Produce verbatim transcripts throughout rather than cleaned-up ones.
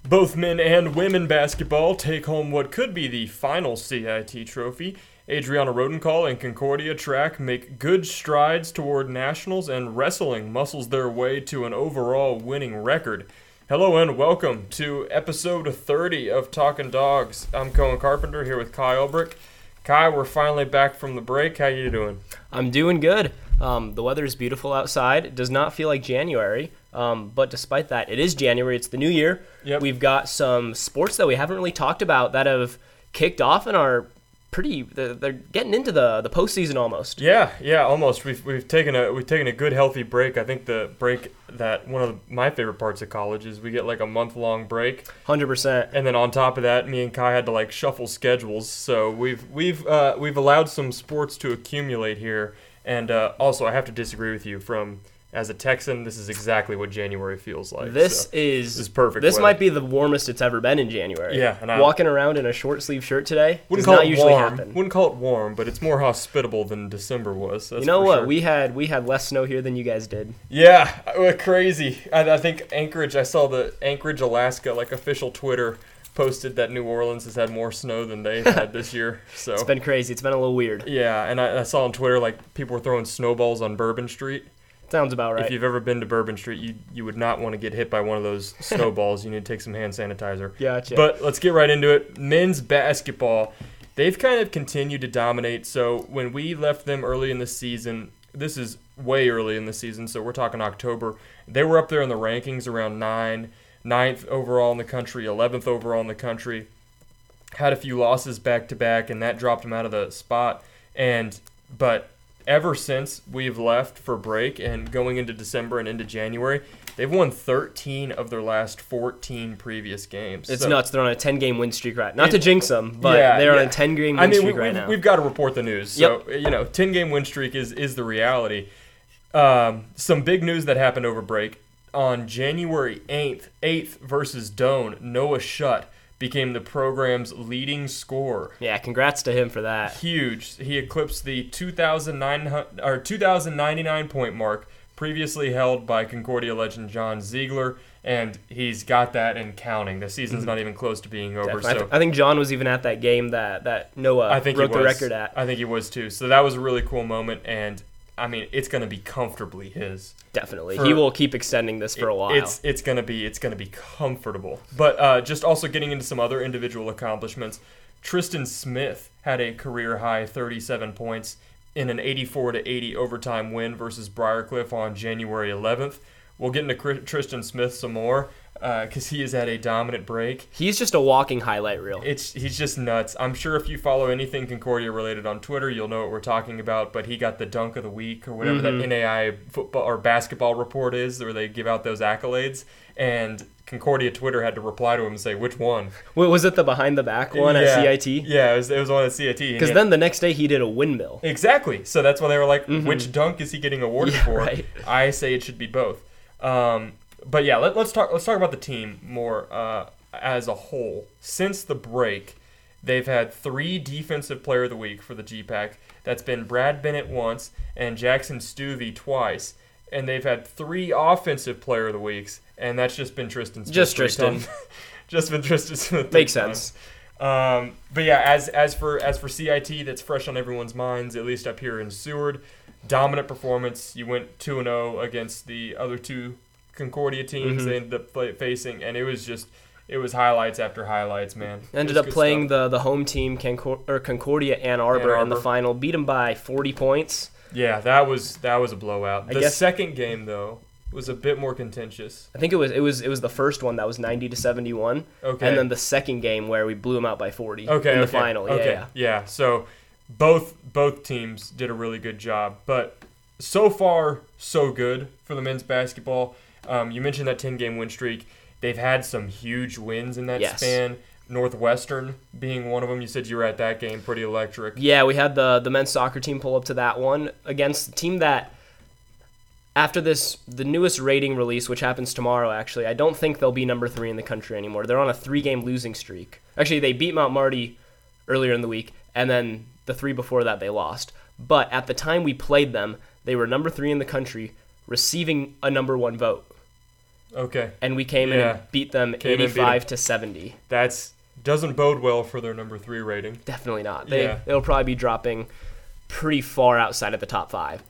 Both men and women basketball take home what could be the final C I T trophy. Adriana Rodenkal and Concordia track make good strides toward nationals, and wrestling muscles their way to an overall winning record. Hello and welcome to episode thirty of Talking Dogs. I'm Cohen Carpenter here with Kai Ulbrich. Kai, we're finally back from the break. How you doing? I'm doing good. Um, the weather is beautiful outside. It does not feel like January, um, but despite that, it is January. It's the new year. Yep. We've got some sports that we haven't really talked about that have kicked off and are pretty. They're, they're getting into the the postseason almost. Yeah, yeah, almost. We've we've taken a we've taken a good healthy break. I think the break that one of my favorite parts of college is we get like a month long break. one hundred percent. And then on top of that, me and Kai had to like shuffle schedules. So we've we've uh, we've allowed some sports to accumulate here. And uh, also, I have to disagree with you. From as a Texan, this is exactly what January feels like. This so, is this is perfect. This weather. might be the warmest it's ever been in January. Yeah, and I, walking around in a short sleeve shirt today wouldn't does call not it usually warm. happen. Wouldn't call it warm, but it's more hospitable than December was. That's you know for what? Sure. We had we had less snow here than you guys did. Yeah, uh, crazy. I, I think Anchorage. I saw the Anchorage, Alaska, like official Twitter posted that New Orleans has had more snow than they've had this year. So It's been crazy. It's been a little weird. Yeah, and I, I saw on Twitter like people were throwing snowballs on Bourbon Street. Sounds about right. If you've ever been to Bourbon Street, you you would not want to get hit by one of those snowballs. You need to take some hand sanitizer. Gotcha. But let's get right into it. Men's basketball, they've kind of continued to dominate. So when we left them early in the season, this is way early in the season, so we're talking October, they were up there in the rankings around nine, ninth overall in the country, eleventh overall in the country. Had a few losses back-to-back, and that dropped them out of the spot. And but ever since we've left for break and going into December and into January, they've won thirteen of their last fourteen previous games. It's so, nuts. They're on a ten-game win streak right now. Not it, to jinx them, but yeah, they're yeah. on a ten-game win I mean, streak we, right we've, now. We've got to report the news. So, Yep. you know, ten-game win streak is, is the reality. Um, some big news that happened over break. On January eighth, eighth versus Doane, Noah Schutt became the program's leading scorer. Yeah, congrats to him for that. Huge. He eclipsed the two thousand nine hundred or two thousand ninety-nine point mark previously held by Concordia legend John Ziegler, and he's got that and counting. The season's mm-hmm. not even close to being over. So I, th- so I think John was even at that game that, that Noah I think broke he was. the record at. I think he was too. So that was a really cool moment, and I mean, it's going to be comfortably his. Definitely. For, he will keep extending this for it, a while. It's it's going to be it's going to be comfortable. But uh, just also getting into some other individual accomplishments. Tristan Smith had a career high thirty-seven points in an eighty-four to eighty overtime win versus Briarcliff on January eleventh. We'll get into Tristan Smith some more because uh, he has had a dominant break. He's just a walking highlight reel. It's He's just nuts. I'm sure if you follow anything Concordia related on Twitter, you'll know what we're talking about, but he got the dunk of the week or whatever mm-hmm. that N A I football or basketball report is where they give out those accolades, and Concordia Twitter had to reply to him and say, which one? Wait, was it the behind the back one yeah. at C I T? Yeah, it was, it was one at C I T. Because then the next day he did a windmill. Exactly. So that's why they were like, mm-hmm. which dunk is he getting awarded yeah, for? Right. I say it should be both. Um, but yeah, let, let's talk. Let's talk about the team more uh, as a whole. Since the break, they've had three Defensive Player of the Week for the G PAC. That's been Brad Bennett once and Jackson Stuvey twice, and they've had three Offensive Player of the Weeks, and that's just been Tristan Smith. Just Tristan. just been Tristan Smith. Makes sense. Um, but yeah, as as for as for C I T, that's fresh on everyone's minds, at least up here in Seward. Dominant performance. You went two and oh against the other two Concordia teams mm-hmm. they ended up play, facing, and it was just it was highlights after highlights, man. Ended up playing the, the home team, Concor- or Concordia Ann Arbor, Ann Arbor in the final, beat them by forty points. Yeah, that was that was a blowout. I the guess, second game though was a bit more contentious. I think it was it was it was the first one that was ninety to seventy-one. Okay. And then the second game where we blew them out by forty okay, in the okay, final. Okay. Yeah, yeah. Yeah. So both both teams did a really good job, but so far so good for the men's basketball. Um, you mentioned that ten-game win streak. They've had some huge wins in that yes. span. Northwestern being one of them. You said you were at that game, pretty electric. Yeah, we had the the men's soccer team pull up to that one against the team that, after this, the newest rating release, which happens tomorrow, actually, I don't think they'll be number three in the country anymore. They're on a three-game losing streak. Actually, they beat Mount Marty earlier in the week, and then the three before that they lost. But at the time we played them, they were number three in the country, receiving a number one vote. Okay. and we came in Yeah. and beat them Came in and beat eighty-five to seventy. That's doesn't bode well for their number three rating. Definitely not. They Yeah. they'll probably be dropping pretty far outside of the top five.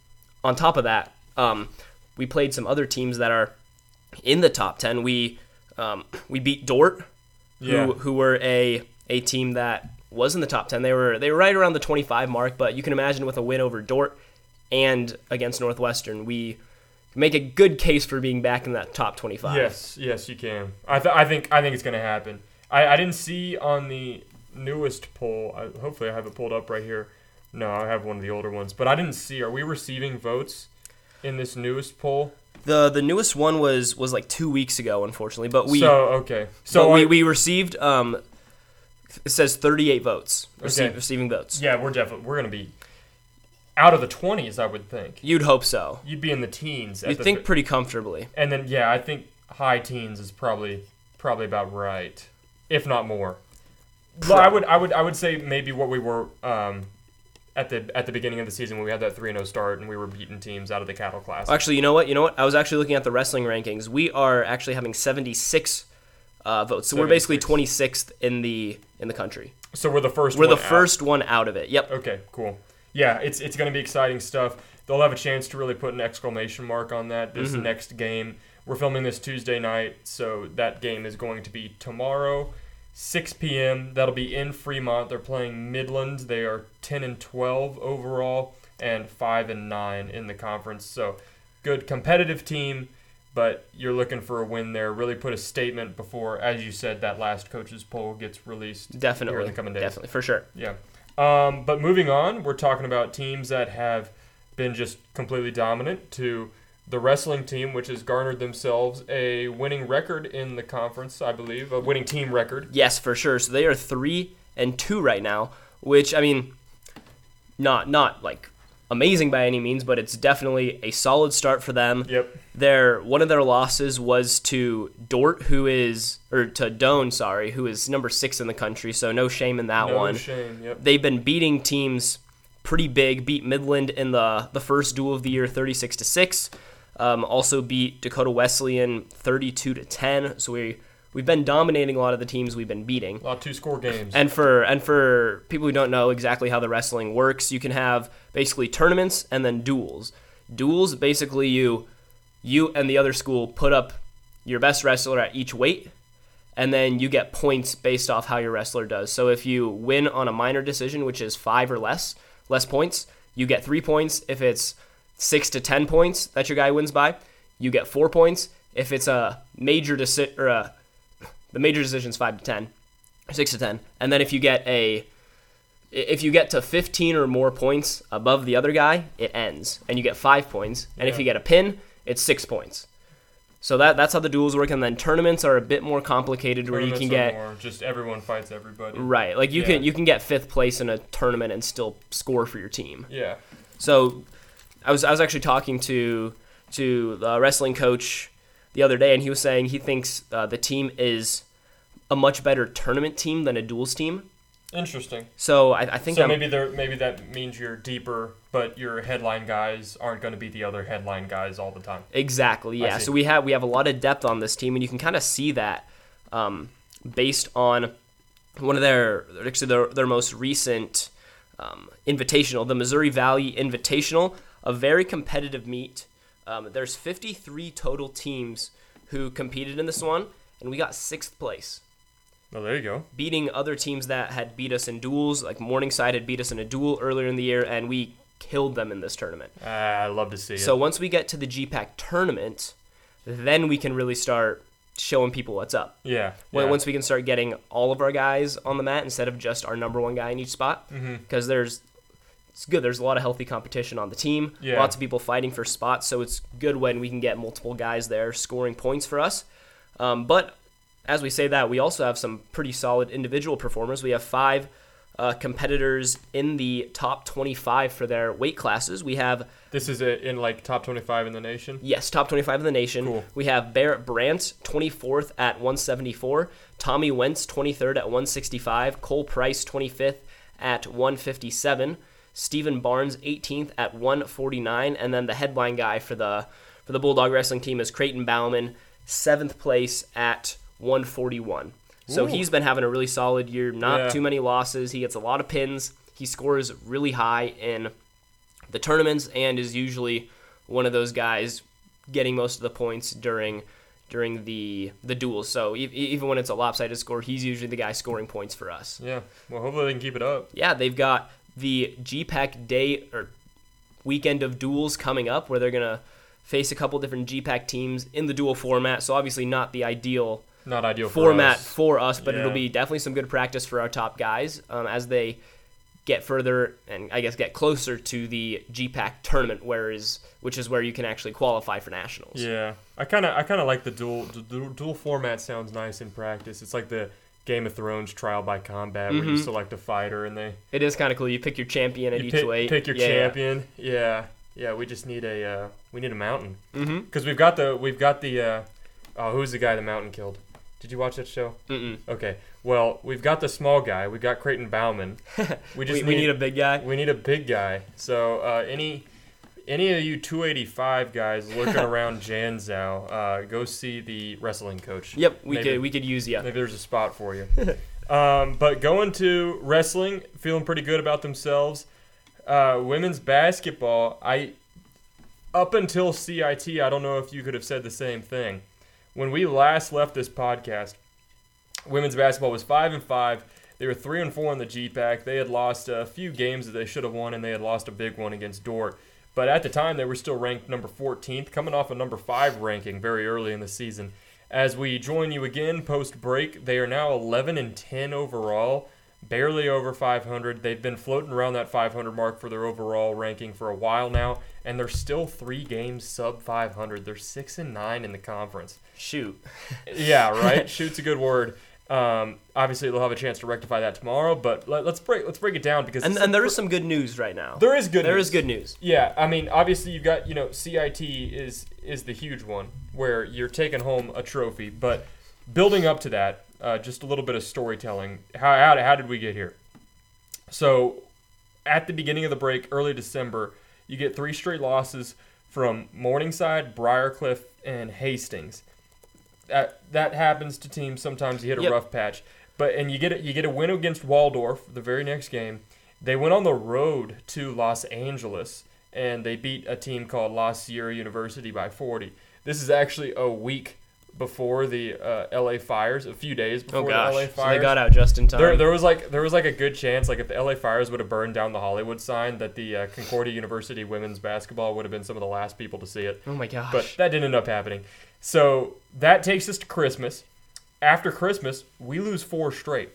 On top of that, um, we played some other teams that are in the top ten. We um, we beat Dort, Yeah. who who were a a team that was in the top ten. They were they were right around the twenty-five mark, but you can imagine with a win over Dort and against Northwestern, we make a good case for being back in that top twenty-five. Yes, yes, you can. I, th- I think I think it's going to happen. I, I didn't see on the newest poll. I, hopefully, I have it pulled up right here. No, I have one of the older ones, but I didn't see. Are we receiving votes in this newest poll? The the newest one was was like two weeks ago, unfortunately, but we so okay. So so we, I- we received um it says thirty-eight votes rece- Okay. receiving votes. yeah, we're definitely we're going to be out of the twenties. I would think You'd hope so. you'd be in the teens. at You'd the think ve- pretty comfortably. and then yeah, I think high teens is probably probably about right, if not more. But I would I would I would say maybe what we were um, at the at the beginning of the season when we had that three and oh start and we were beating teams out of the Cattle Classic. Actually, you know what? You know what? I was actually looking at the wrestling rankings. We are actually having seventy-six uh, votes. So we're basically seventy-six. twenty-sixth in the in the country. So we're the first. We're the one out. first one out of it. Yep. Okay, cool. Yeah, it's it's going to be exciting stuff. They'll have a chance to really put an exclamation mark on that this Mm-hmm. next game. We're filming this Tuesday night, so that game is going to be tomorrow, six p.m. That'll be in Fremont. They're playing Midland. They are ten and twelve overall and five and nine in the conference. So, good competitive team, but you're looking for a win there. Really put a statement before, as you said, that last coaches poll gets released Definitely. here in the coming days. Definitely, for sure. Yeah. Um, but moving on, we're talking about teams that have been just completely dominant to the wrestling team, which has garnered themselves a winning record in the conference, I believe, a winning team record. Yes, for sure. So they are three and two right now, which I mean, not not like amazing by any means, but it's definitely a solid start for them. Yep. Their one of their losses was to Dort, who is or to Doane, sorry, who is number six in the country. So no shame in that No one. shame. Yep. They've been beating teams pretty big. Beat Midland in the the first duel of the year, thirty-six to six. Um, also beat Dakota Wesleyan thirty-two to ten. So we we've been dominating a lot of the teams we've been beating. A lot of two-score games. And for and for people who don't know exactly how the wrestling works, you can have basically tournaments and then duels. Duels, basically you you and the other school put up your best wrestler at each weight, and then you get points based off how your wrestler does. So if you win on a minor decision, which is five or less, less points, you get three points. If it's six to ten points that your guy wins by, you get four points. If it's a major decision or a the major decision is five to ten, or six to ten, and then if you get a, if you get to fifteen or more points above the other guy, it ends, and you get five points. And if Yeah. you get a pin, it's six points. So that that's how the duels work, and then tournaments are a bit more complicated, where you can Tournaments are get more just everyone fights everybody. right, like you Yeah. can you can get fifth place in a tournament and still score for your team. Yeah. So, I was I was actually talking to to the wrestling coach the other day, and he was saying he thinks uh, the team is a much better tournament team than a duels team. Interesting. So I, I think So I'm, maybe there, maybe that means you're deeper, but your headline guys aren't going to be the other headline guys all the time. exactly I yeah. see. So we have we have a lot of depth on this team, and you can kind of see that um, based on one of their actually their their most recent um, invitational, the Missouri Valley Invitational, a very competitive meet. Um, there's fifty-three total teams who competed in this one, and we got sixth place, Oh, there you go. beating other teams that had beat us in duels. Like Morningside had beat us in a duel earlier in the year, and we killed them in this tournament. Uh, I love to see it. So once we get to the G PAC tournament, then we can really start showing people what's up. yeah. When- yeah. Once we can start getting all of our guys on the mat instead of just our number one guy in each spot, because Mhm. there's it's good. There's a lot of healthy competition on the team. Yeah. Lots of people fighting for spots, so it's good when we can get multiple guys there scoring points for us. Um, but as we say that, we also have some pretty solid individual performers. We have five uh, competitors in the top twenty-five for their weight classes. We have This is a, in like top twenty-five in the nation. Yes, top twenty-five in the nation. Cool. We have Barrett Brandt, twenty-fourth at one seventy-four. Tommy Wentz, twenty-third at one sixty-five. Cole Price, twenty-fifth at one fifty-seven. Stephen Barnes, eighteenth at one forty-nine. And then the headline guy for the for the Bulldog Wrestling team is Creighton Bauman seventh place at one forty-one. So Ooh. he's been having a really solid year. Not Yeah. too many losses. He gets a lot of pins. He scores really high in the tournaments and is usually one of those guys getting most of the points during during the the duels. So e- even when it's a lopsided score, he's usually the guy scoring points for us. Yeah. Well, hopefully they can keep it up. Yeah, they've got the G PAC day or weekend of duels coming up where they're going to face a couple different G PAC teams in the duel format. So obviously not the ideal Not ideal format for us. for us, but Yeah. it'll be definitely some good practice for our top guys um, as they get further and I guess get closer to the G PAC tournament, where is which is where you can actually qualify for nationals. Yeah, I kind of I kind of like the dual the dual, dual format. Sounds nice in practice. It's like the Game of Thrones trial by combat where you Mhm. select a fighter and they It is kind of cool. You pick your champion at you each pick, weight. pick your Yeah, yeah. champion. Yeah. yeah, We just need a uh, we need a mountain Mhm. because we've got the we've got the uh, oh who's the guy the mountain killed? Did you watch that show? Mm-mm. Okay, well we've got the small guy. We've got Creighton Bauman. We We, just we need a big guy. We need a big guy. So uh, any any of you two eighty-five guys looking around Janzhou, uh, go see the wrestling coach. Yep, we Maybe- could we could use you. Maybe there's a spot for you. um, but going to wrestling, feeling pretty good about themselves. Uh, women's basketball, I up until C I T, I don't know if you could have said the same thing. When we last left this podcast, women's basketball was five and five. They were three and four in the G PAC. They had lost a few games that they should have won, and they had lost a big one against Dort. But at the time, they were still ranked number fourteenth, coming off a number five ranking very early in the season. As we join you again post break, they are now eleven and ten overall, barely over five hundred. They've been floating around that five hundred mark for their overall ranking for a while now, and they're still three games sub five hundred. They're six and nine in the conference. Shoot. Yeah, right. Shoot's a good word. Um, obviously, they'll have a chance to rectify that tomorrow, but let, let's break let's break it down because And this and there a is some good news right now. there is good There news. is good news. Yeah, I mean, obviously you've got, you know, C I T is is the huge one where you're taking home a trophy, but building up to that, uh, just a little bit of storytelling. How, how how did we get here? So, at the beginning of the break, early December, you get three straight losses from Morningside, Briarcliff, and Hastings. That that happens to teams. Sometimes you hit a Yep. rough patch, but and you get a, you get a win against Waldorf the very next game. They went on the road to Los Angeles and they beat a team called La Sierra University by forty. This is actually a week before the uh, L A Fires, a few days before Oh the L A gosh. So Fires. they got out just in time. There, there was like there was like a good chance, like if the L A Fires would have burned down the Hollywood sign, that the uh, Concordia University women's basketball would have been some of the last people to see it. oh my gosh. But that didn't end up happening. So that takes us to Christmas. After Christmas, we lose four straight,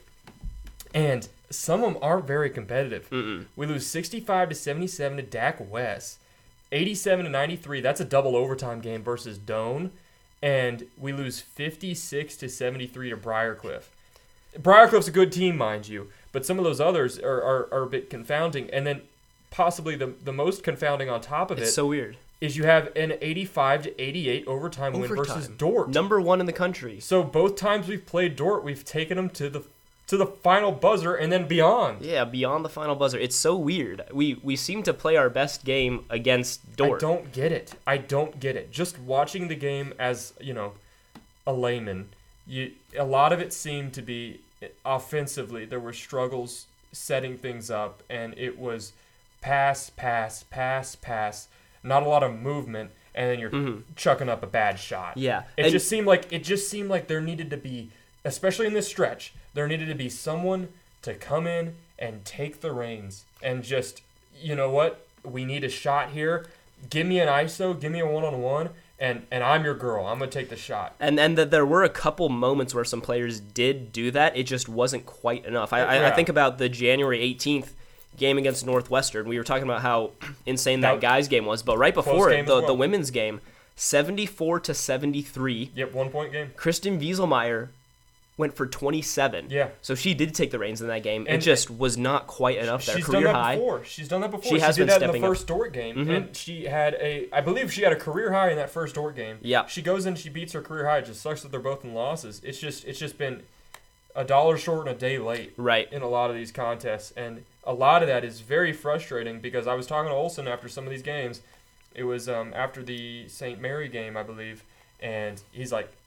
and some of them aren't very competitive. Mm-mm. We lose sixty-five to seventy-seven to D A C West, eighty-seven to ninety-three. That's a double overtime game versus Doane. And we lose fifty-six to seventy-three to Briarcliff. Briarcliff's a good team, mind you, but some of those others are, are, are a bit confounding. And then possibly the, the most confounding on top of It's it so weird. is you have an eighty-five to eighty-eight overtime, win versus Overtime. Dort. Number one in the country. So both times we've played Dort, we've taken them to the to the final buzzer and then beyond. Yeah, beyond the final buzzer. It's so weird. We we seem to play our best game against Dort. I don't get it. I don't get it. Just watching the game as, you know, a layman, you a lot of it seemed to be offensively. There were struggles setting things up, and it was pass, pass, pass, pass. Not a lot of movement, and then you're Mhm. chucking up a bad shot. Yeah. It and- just seemed like it just seemed like there needed to be, especially in this stretch, there needed to be someone to come in and take the reins and just, you know what, we need a shot here. Give me an I S O, give me a one-on-one, and and I'm your girl. I'm gonna take the shot. And and that there were a couple moments where some players did do that. It just wasn't quite enough. I, I, I Yeah. think about the January eighteenth game against Northwestern. We were talking about how insane that That- guys game was, but right Close before game it, as the, well. the women's game, seventy-four to seventy-three. Yep, one-point game. Kristen Wieselmeyer went for twenty-seven. Yeah. So she did take the reins in that game. And- it just was not quite enough there. She's Career done that high. before. She's done that before. She has did been that in the stepping up. first Dort game, Mhm. and she had a, I believe she had a career high in that first Dort game. Yeah. She goes in, she beats her career high. It just sucks that they're both in losses. It's just, it's just been a dollar short and a day late Right. in a lot of these contests, and a lot of that is very frustrating because I was talking to Olsen after some of these games. It was um, after the Saint Mary game, I believe, and he's like,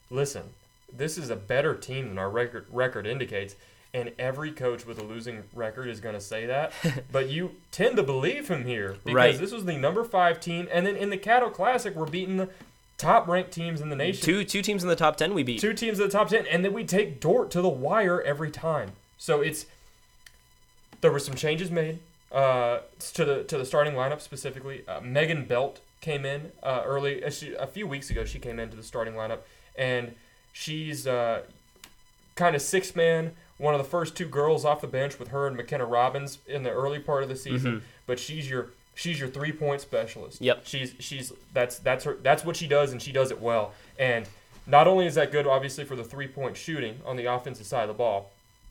listen, this is a better team than our record record indicates. And every coach with a losing record is going to say that. But you tend to believe him here because Right. this was the number five team. And then in the Caddo Classic, we're beating the top-ranked teams in the nation. Two two teams in the top ten we beat. Two teams in the top ten. And then we take Dort to the wire every time. So it's – there were some changes made uh, to the to the starting lineup specifically. Uh, Megan Belt came in uh, early. Uh, she, a few weeks ago, she came into the starting lineup. And she's uh, kind of six-man – one of the first two girls off the bench with her and McKenna Robbins in the early part of the season, Mm-hmm. but she's your she's your three point specialist. Yep. She's she's that's that's her that's what she does, and she does it well. And not only is that good, obviously, for the three point shooting on the offensive side of the ball,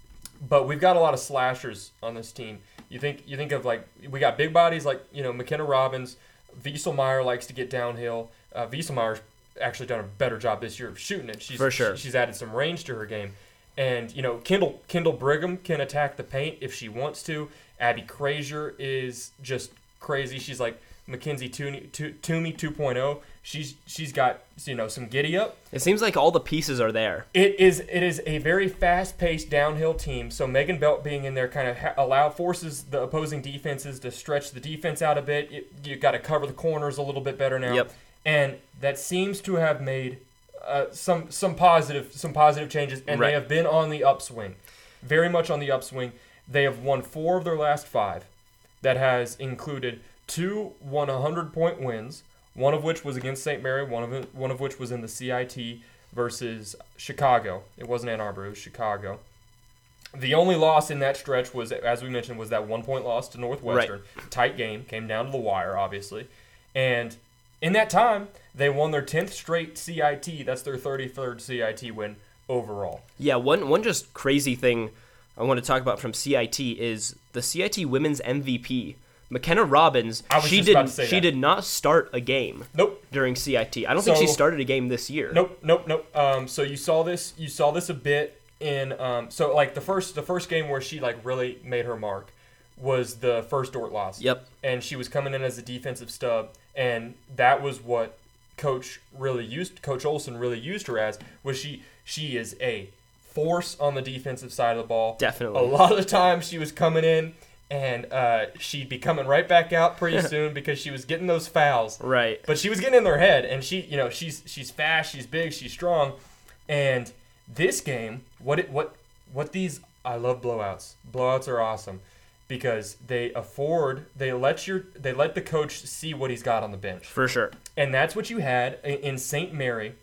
but we've got a lot of slashers on this team. You think you think of like we got big bodies like you know McKenna Robbins, Wieselmeyer likes to get downhill. Uh, Wieselmeyer's actually done a better job this year of shooting it. She's For sure. she's added some range to her game. And, you know, Kendall Kendall Brigham can attack the paint if she wants to. Abby Crazier is just crazy. She's like Mackenzie Toomey, Toomey two point oh. She's she's got, you know, some giddy up. It seems like all the pieces are there. It is it is a very fast-paced downhill team. So Megan Belt being in there kind of ha- allow forces the opposing defenses to stretch the defense out a bit. You, you got to cover the corners a little bit better now. Yep. And that seems to have made Uh, some some positive some positive changes, and Right. they have been on the upswing, very much on the upswing. They have won four of their last five. That has included two one hundred point wins, one of which was against Saint Mary, one of it, one of which was in the C I T versus Chicago. It wasn't Ann Arbor, it was Chicago. The only loss in that stretch was, as we mentioned, was that one point loss to Northwestern. Right. Tight game, came down to the wire, obviously, and in that time, they won their tenth straight C I T. That's their thirty-third C I T win overall. Yeah, one one just crazy thing I want to talk about from C I T is the C I T Women's M V P, McKenna Robbins. I was she just did about to say she that. did not start a game Nope. during C I T. I don't think she So- started a game this year. Nope, nope, nope. Um, so you saw this. You saw this a bit in. Um, so like the first, the first game where she like really made her mark was the first Dort loss. Yep. And she was coming in as a defensive stub, and that was what Coach really used. Coach Olson really used her as was she. She is a force on the defensive side of the ball. Definitely. A lot of the time she was coming in, and uh, she'd be coming right back out pretty soon because she was getting those fouls. Right. But she was getting in their head, and she, you know, she's she's fast, she's big, she's strong, and this game, what it what what these I love blowouts. Blowouts are awesome because they afford they let your they let the coach see what he's got on the bench, For sure. and that's what you had in- in Saint Mary.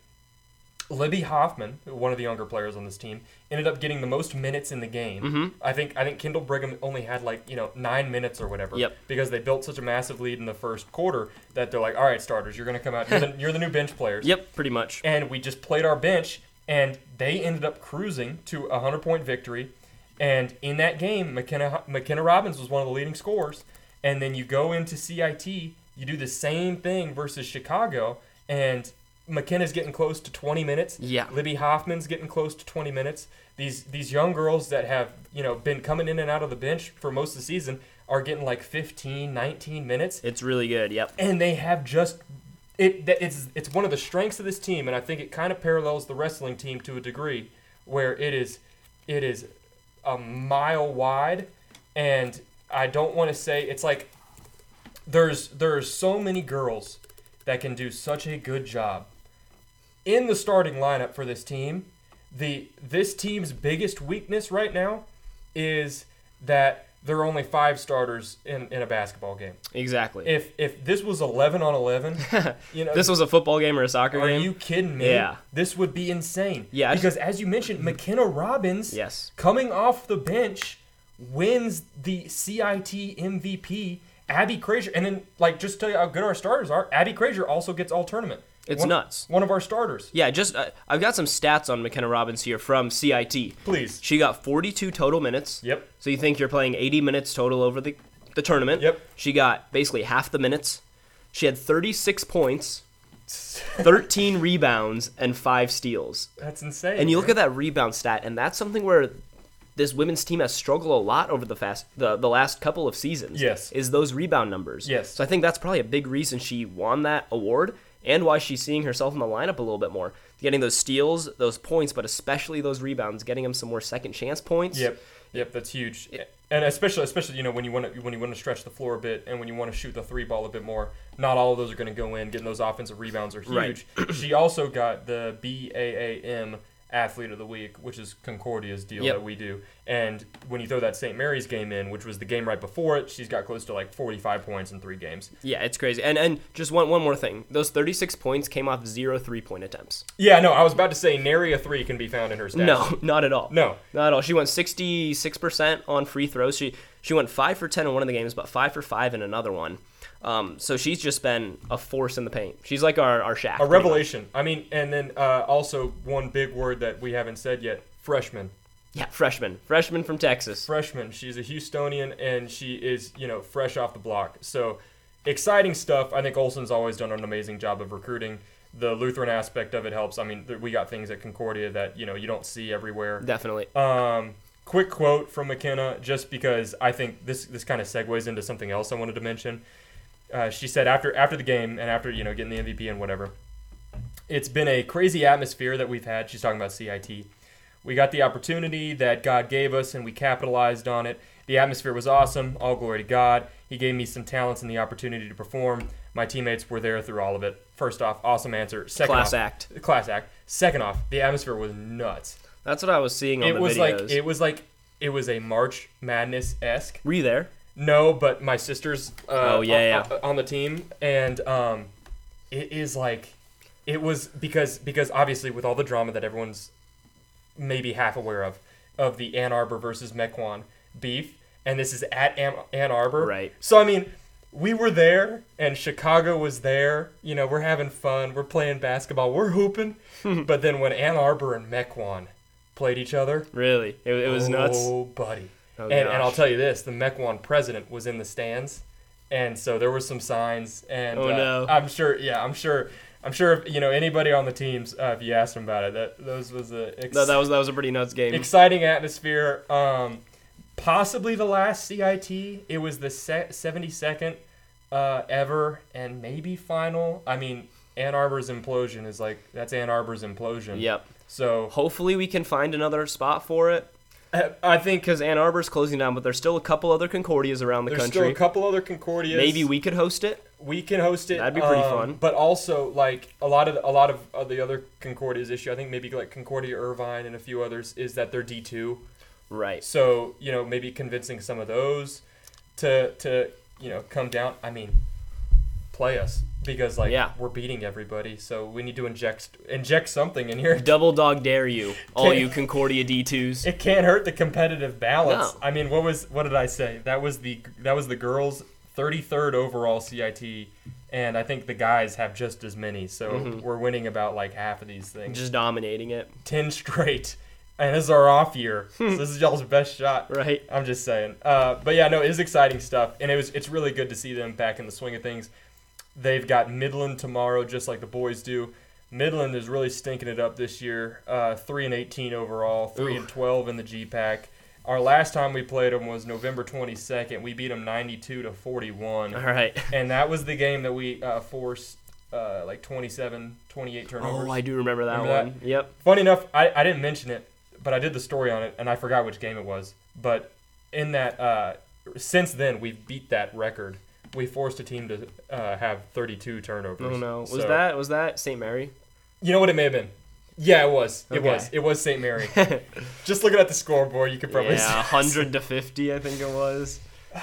Libby Hoffman, one of the younger players on this team, ended up getting the most minutes in the game. Mm-hmm. I think I think Kendall Brigham only had like you know nine minutes or whatever. Yep. Because they built such a massive lead in the first quarter that they're like, all right, starters, you're gonna come out. You're the, you're the new bench players. Yep, pretty much. And we just played our bench, and they ended up cruising to a hundred point victory. And in that game, McKenna McKenna Robbins was one of the leading scorers. And then you go into C I T, you do the same thing versus Chicago, and McKenna's getting close to twenty minutes. Yeah. Libby Hoffman's getting close to twenty minutes. These these young girls that have, you know, been coming in and out of the bench for most of the season are getting like fifteen, nineteen minutes. It's really good. Yep. And they have just it that it's it's one of the strengths of this team, and I think it kind of parallels the wrestling team to a degree, where it is it is a mile wide, and I don't want to say it's like there's there's so many girls that can do such a good job in the starting lineup for this team. The this team's biggest weakness right now is that there are only five starters in, in a basketball game. Exactly. If if this was eleven on eleven, you know, this was a football game or a soccer are game. you kidding me? Yeah. This would be insane. Yeah, I Because as you mentioned, McKenna Robbins, Yes. coming off the bench, wins the C I T M V P. Abby Crazier, and then like just to tell you how good our starters are, Abby Crazier also gets all tournament. It's one, nuts. One of our starters. Yeah, just uh, I've got some stats on McKenna Robbins here from C I T. Please. She got forty-two total minutes. Yep. So you think you're playing eighty minutes total over the, the tournament. Yep. She got basically half the minutes. She had thirty-six points, thirteen rebounds, and five steals. That's insane. And you look man. at that rebound stat, and that's something where this women's team has struggled a lot over the fast the, the last couple of seasons. Yes. Is those rebound numbers. Yes. So I think that's probably a big reason she won that award. and why she's seeing herself in the lineup a little bit more. Getting those steals, those points, but especially those rebounds, getting them some more second chance points. Yep, yep, that's huge. It, and especially, especially you know when you want to when you want to stretch the floor a bit, and when you want to shoot the three ball a bit more, not all of those are going to go in. Getting those offensive rebounds are huge. Right. She also got the B A A M Athlete of the Week, which is Concordia's deal yep. that we do. And when you throw that Saint Mary's game in, which was the game right before it, she's got close to like forty-five points in three games. Yeah, it's crazy. And and just one one more thing. Those thirty-six points came off zero three-point attempts. Yeah, no, I was about to say nary a three can be found in her stats. No, not at all. No. Not at all. She went sixty-six percent on free throws. She she went five for ten in one of the games, but five for five in another one. Um, so she's just been a force in the paint. She's like our, our Shaq. A revelation. I mean, and then uh, also one big word that we haven't said yet, freshman. Yeah, freshman. Freshman from Texas. Freshman. She's a Houstonian, and she is, you know, fresh off the block. So exciting stuff. I think Olsen's always done an amazing job of recruiting. The Lutheran aspect of it helps. I mean, we got things at Concordia that, you know, you don't see everywhere. Definitely. Um, quick quote from McKenna, just because I think this, this kind of segues into something else I wanted to mention. Uh, she said after after the game and after, you know, getting the M V P and whatever, it's been a crazy atmosphere that we've had. She's talking about C I T. We got the opportunity that God gave us, and we capitalized on it. The atmosphere was awesome. All glory to God. He gave me some talents and the opportunity to perform. My teammates were there through all of it. First off, awesome answer. Second class off, act. Class act. Second off, the atmosphere was nuts. That's what I was seeing on it the was videos. Like, it was like it was a March Madness-esque. Were you there? No, but my sister's uh, oh, yeah, on, yeah. on the team, and um, it is like, it was because because obviously with all the drama that everyone's maybe half aware of, of the Ann Arbor versus Mequon beef, and this is at Ann, Ann Arbor. Right. So, I mean, we were there, and Chicago was there. You know, we're having fun. We're playing basketball. We're hooping. But then when Ann Arbor and Mequon played each other. Really? It, it was oh, nuts? Oh, buddy. Oh, and, and I'll tell you this, the Mequon president was in the stands, and so there were some signs, and oh, uh, no. I'm sure, yeah, I'm sure, I'm sure, if, you know, anybody on the teams, uh, if you asked them about it, that those was a ex- no, that was that was a pretty nuts game. Exciting atmosphere. Um, possibly the last C I T. It was the seventy-second uh, ever, and maybe final. I mean, Ann Arbor's implosion is like that's Ann Arbor's implosion. Yep. So hopefully we can find another spot for it. I think because Ann Arbor's closing down, but there's still a couple other Concordias around the there's country. There's still a couple other Concordias. Maybe we could host it. We can host it. That'd be pretty um, fun. But also, like a lot of a lot of, of the other Concordia's issue, I think maybe like Concordia Irvine and a few others, is that they're D two. Right. So you know maybe convincing some of those to to you know come down. I mean, play us. Because like yeah. we're beating everybody, so we need to inject inject something in here. Double dog dare you, all you Concordia D twos. It can't hurt the competitive balance. No. I mean, what was what did I say? That was the that was the girls' thirty-third overall C I T, and I think the guys have just as many. So mm-hmm. we're winning about like half of these things. Just dominating it. Ten straight, and this is our off year. So this is y'all's best shot. Right. I'm just saying. Uh, but yeah, no, it is exciting stuff, and it was it's really good to see them back in the swing of things. They've got Midland tomorrow, just like the boys do. Midland is really stinking it up this year. Uh, three and eighteen overall, three and twelve in the G PAC. Our last time we played them was November twenty-second. We beat them ninety-two to forty-one. All right. And that was the game that we uh, forced uh, like twenty-seven, twenty-eight turnovers. Oh, I do remember that remember one. That? Yep. Funny enough, I, I didn't mention it, but I did the story on it, and I forgot which game it was. But in that, uh, since then, we've beat that record. We forced a team to uh, have thirty-two turnovers. Oh no! Was so, that was that Saint Mary? You know what it may have been? Yeah, it was. It okay. was. It was Saint Mary. Just looking at the scoreboard, you could probably yeah, see. one hundred to fifty, I think it was.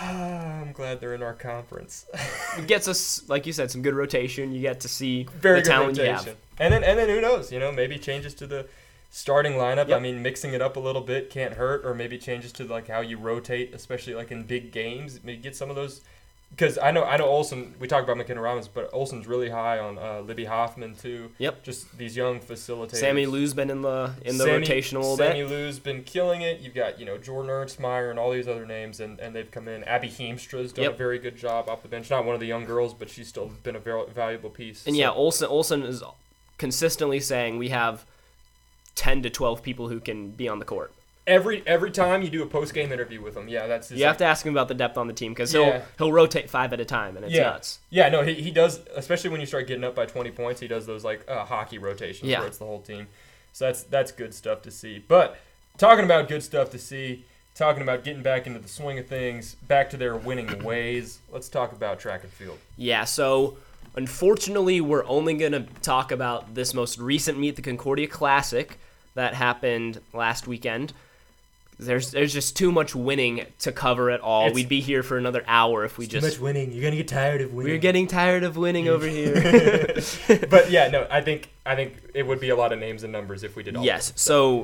I'm glad they're in our conference. It gets us, like you said, some good rotation. You get to see Very the good talent rotation. you have. And then, and then who knows? You know, maybe changes to the starting lineup. Yep. I mean, mixing it up a little bit can't hurt, or maybe changes to like how you rotate, especially like in big games. Maybe get some of those. Because I know I know Olsen, we talk about McKenna Robbins, but Olsen's really high on uh, Libby Hoffman too. Yep. Just these young facilitators. Sammy Lou's been in the in the Sammy, rotation a little Sammy bit. Sammy Lou's been killing it. You've got, you know, Jordan Ernstmeyer and all these other names, and, and they've come in. Abby Heemstra's done Yep. a very good job off the bench. Not one of the young girls, but she's still been a very valuable piece. And so. yeah, Olsen Olsen is consistently saying we have ten to twelve people who can be on the court. Every every time you do a post game interview with him, yeah, that's his, You like, have to ask him about the depth on the team because Yeah. he'll he'll rotate five at a time, and it's yeah. nuts. Yeah, no, he, he does, especially when you start getting up by twenty points, he does those like uh, hockey rotations Yeah. where it's the whole team. So that's that's good stuff to see. But talking about good stuff to see, talking about getting back into the swing of things, back to their winning ways, let's talk about track and field. Yeah, so unfortunately, we're only going to talk about this most recent meet, the Concordia Classic, that happened last weekend. There's there's just too much winning to cover it all. It's- We'd be here for another hour if we Too just... much winning. You're gonna get tired of winning. We're getting tired of winning over here. But yeah, no, I think I think it would be a lot of names and numbers if we did all. Yes, so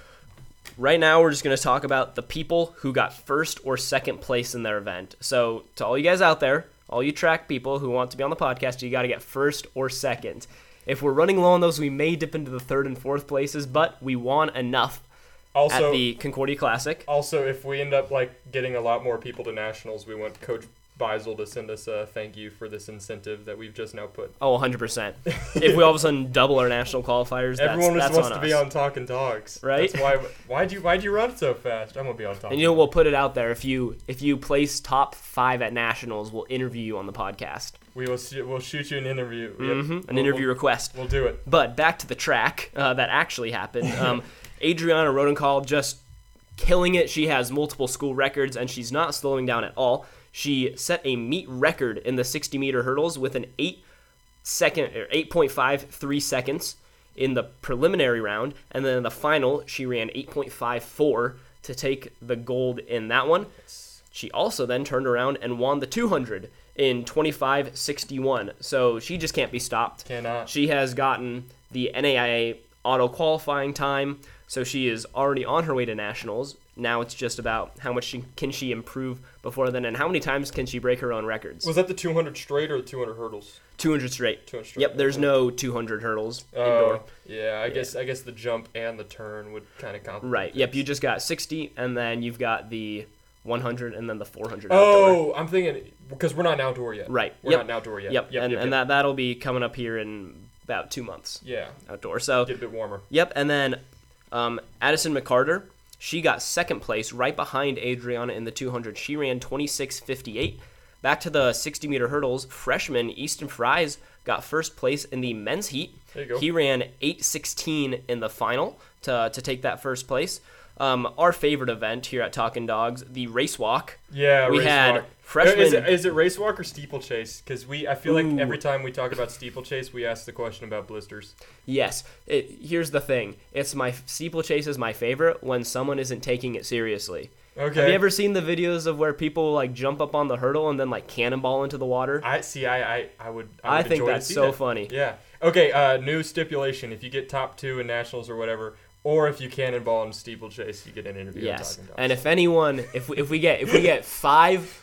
right now we're just going to talk about the people who got first or second place in their event. So to all you guys out there, all you track people who want to be on the podcast, you got to get first or second. If we're running low on those, we may dip into the third and fourth places, but we won enough Also, at the Concordia Classic. also, if we end up like getting a lot more people to nationals, we want Coach Beisel to send us a thank you for this incentive that we've just now put. Oh, one hundred percent. If we all of a sudden double our national qualifiers, that's, Everyone just that's wants on to be us. on Talking Dogs, Right? That's why. Why'd you Why'd you run so fast? I'm gonna be on Talking. And you know, we'll put it out there. If you if you place top five at nationals, we'll interview you on the podcast. We will. Sh- we'll shoot you an interview. Yep. hmm An We'll- interview We'll, request. we'll do it. But back to the track uh, that actually happened. Um, Adriana Rodenkal just killing it. She has multiple school records, and she's not slowing down at all. She set a meet record in the sixty meter hurdles with an eight second or eight point five three seconds in the preliminary round, and then in the final she ran eight point five four to take the gold in that one. She also then turned around and won the two hundred in twenty-five sixty-one. So she just can't be stopped. Cannot. She has gotten the N A I A auto qualifying time, so she is already on her way to nationals. Now it's just about how much she, can she improve before then, and how many times can she break her own records. Was that the two hundred straight or the two hundred hurdles? two hundred straight. two hundred straight. Yep, there's no two hundred hurdles Oh, indoor. yeah. I guess I guess the jump and the turn would kind of complicate. Right. Yep, things. you just got sixty, and then you've got the one hundred, and then the four hundred outdoor. Oh, I'm thinking because we're not outdoor yet. Right. We're Yep. not outdoor yet. Yep, Yep. and, yep, and yep. that that'll be coming up here in about two months Yeah. outdoor. So Get a bit warmer. yep, and then um, Addison McCarter, she got second place right behind Adriana in the two hundred. She ran twenty-six fifty-eight. Back to the sixty meter hurdles, freshman Easton Fries got first place in the men's heat. There you go. He ran eight sixteen in the final to, to take that first place. Um, our favorite event here at Talkin' Dogs, the race walk. Yeah, We race had walk. freshman- Is it, is it race walk or steeplechase? Because we, I feel like Ooh. every time we talk about steeplechase, we ask the question about blisters. Yes. It, here's the thing. It's my steeplechase is my favorite when someone isn't taking it seriously. Okay. Have you ever seen the videos of where people like jump up on the hurdle and then like cannonball into the water? I see. I, I, I would. I, I would think enjoy to that's see so that. funny. Yeah. Okay. Uh, new stipulation: if you get top two in nationals or whatever, or if you cannonball in steeplechase, you get an interview. Yes. On Talking Dogs. And if anyone, if we, if we get if we get five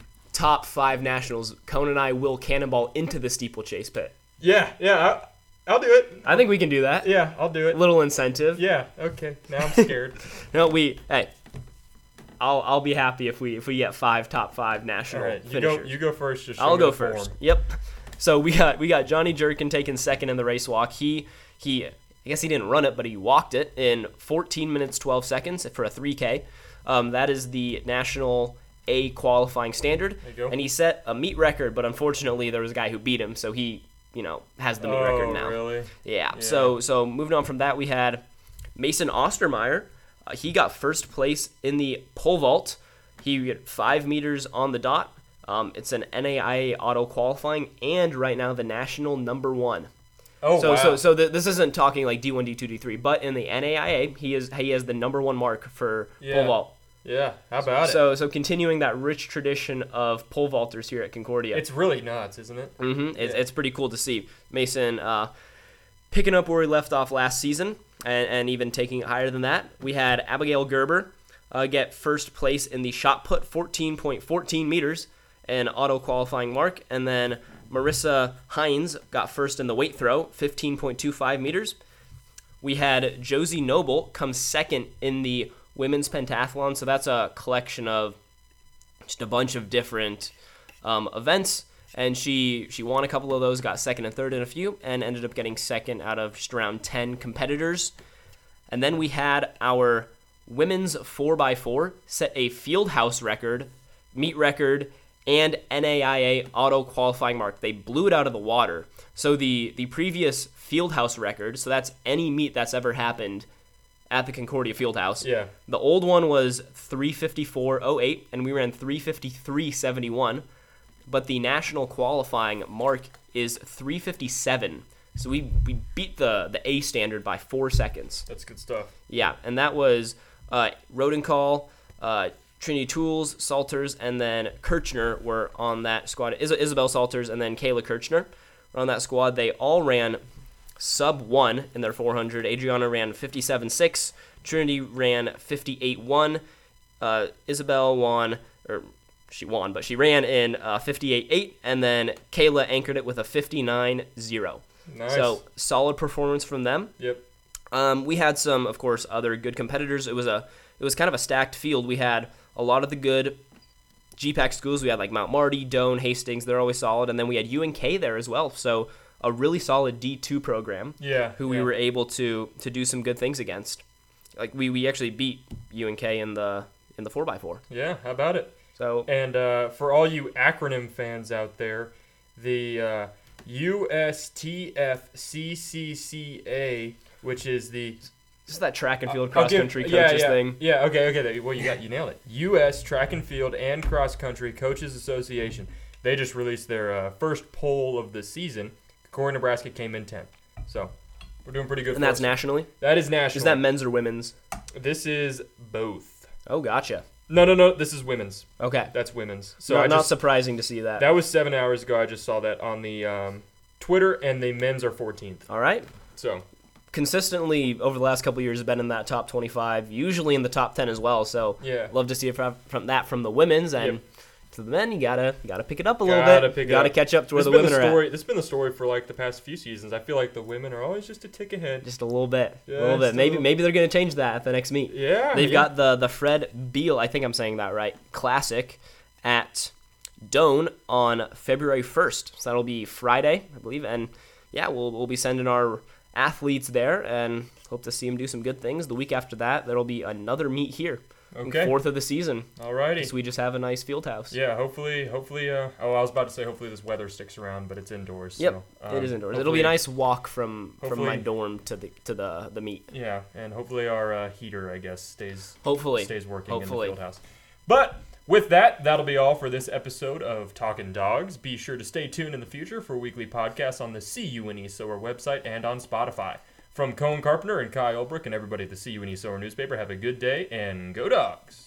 top five nationals, Cone and I will cannonball into the steeplechase pit. yeah, yeah, I, I'll do it. I think we can do that. Yeah, I'll do it. Little incentive. Yeah. Okay. Now I'm scared. No, we hey. I'll I'll be happy if we if we get five top five All national right. You finishers. go. You go first. Just show I'll me go the form. first. Yep. So we got we got Johnny Jerkin taking second in the race walk. He he I guess he didn't run it, but he walked it in fourteen minutes twelve seconds for a three K. Um, that is the national A qualifying standard. There you go. And he set a meet record, but unfortunately there was a guy who beat him, so he you know has the meet Oh, record now. really? Yeah. Yeah. So so moving on from that, we had Mason Ostermeyer. Uh, he got first place in the pole vault. He got five meters on the dot. Um, it's an N A I A auto qualifying and right now the national number one. Oh, so wow. so so th- this isn't talking like D one, D two, D three, but in the N A I A he is he has the number one mark for Yeah. pole vault. Yeah. How about it? So so continuing that rich tradition of pole vaulters here at Concordia. It's really nuts, isn't it? hmm It's, Yeah. it's pretty cool to see Mason uh, picking up where he left off last season and, and even taking it higher than that. We had Abigail Gerber uh, get first place in the shot put, fourteen point one four meters, an auto qualifying mark, and then Marissa Hines got first in the weight throw, fifteen point two five meters. We had Josie Noble come second in the women's pentathlon, so that's a collection of just a bunch of different um, events. And she she won a couple of those, got second and third in a few, and ended up getting second out of just around ten competitors. And then we had our women's four by four set a Fieldhouse record, meet record, and N A I A auto qualifying mark. They blew it out of the water. So the, the previous Fieldhouse record, so that's any meet that's ever happened at the Concordia Fieldhouse. Yeah. The old one was three fifty-four oh eight, and we ran three fifty-three seventy-one. But the national qualifying mark is three fifty-seven. So we, we beat the, the A standard by four seconds. That's good stuff. Yeah, and that was uh, Rodenkall, uh, Trinity Tools, Salters, and then Kirchner were on that squad. Is- Isabel Salters and then Kayla Kirchner were on that squad. They all ran sub one in their four hundred. Adriana ran fifty-seven six. Trinity ran fifty-eight one. Uh, Isabel won, or she won, but she ran in uh, fifty-eight eight, and then Kayla anchored it with a fifty-nine zero. Nice. So solid performance from them. Yep. Um, we had some, of course, other good competitors. It was a, it was kind of a stacked field. We had a lot of the good G PAC schools. We had like Mount Marty, Doane, Hastings. They're always solid, and then we had U N K there as well. So a really solid D two program. Yeah. Who yeah. we were able to to do some good things against. Like we, we actually beat U N K in the in the four by four. Yeah. How about it? So And uh, for all you acronym fans out there, the uh, U S T F C C C A, which is the this is that track and field I'll cross give- country coaches yeah, yeah, thing. Yeah, okay, okay. Well, you got you nailed it. U S Track and Field and Cross Country Coaches Association. They just released their uh, first poll of the season. Concordia, Nebraska came in tenth. So we're doing pretty good. And for that's us. nationally. That is national. Is that men's or women's? This is both. Oh, gotcha. No, no, no. This is women's. Okay. That's women's. So So I not just, surprising to see that. that was seven hours ago. I just saw that on the um, Twitter, and the men's are fourteenth. All right. So Consistently over the last couple of years have been in that top twenty-five, usually in the top ten as well. So yeah, love to see it from, from that from the women's, and Yep. to the men, you gotta you gotta pick it up a little Gotta bit. pick it gotta up. catch up to where This the has been women the are story. at. This has been the story for like the past few seasons. I feel like the women are always just a tick ahead. Just a little bit, Yeah, a little bit. just a Maybe little- maybe they're gonna change that at the next meet. Yeah, They've yeah. got the the Fred Beal, I think I'm saying that right, Classic at Doane on February first. So that'll be Friday, I believe. And yeah, we'll we'll be sending our athletes there and hope to see them do some good things. The week after that, there'll be another meet here. Okay. Fourth of the season. Alrighty. So we just have a nice field house. Yeah, hopefully, hopefully. Uh, oh, I was about to say hopefully this weather sticks around, but it's indoors. Yep, so, um, it is indoors. It'll be a nice walk from, from my hopefully- dorm to the to the, the meet. Yeah, and hopefully our uh, heater, I guess, stays Hopefully. stays working Hopefully. in the field house. But with that, that'll be all for this episode of Talkin' Dogs. Be sure to stay tuned in the future for weekly podcasts on the C U N E Sower website and on Spotify. From Cone Carpenter and Kai Ulbrich and everybody at the C U N E Sower newspaper, have a good day and go Dogs!